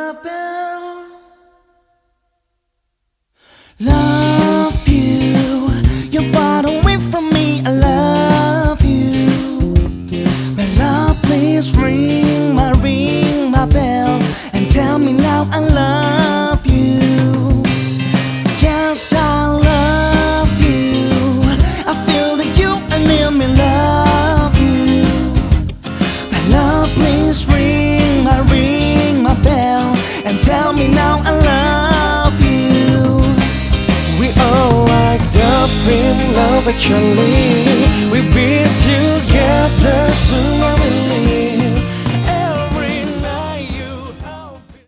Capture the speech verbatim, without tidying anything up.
my bell. Love you, you're far away from me. I love you, my love. Please ring my ring my bell and tell me now I love you. Yes, I love you. I feel that you are near me. Love you, my love. Please ring my ring my bell and tell me now I love you. We are like the love actually. We've been together soon, I believe.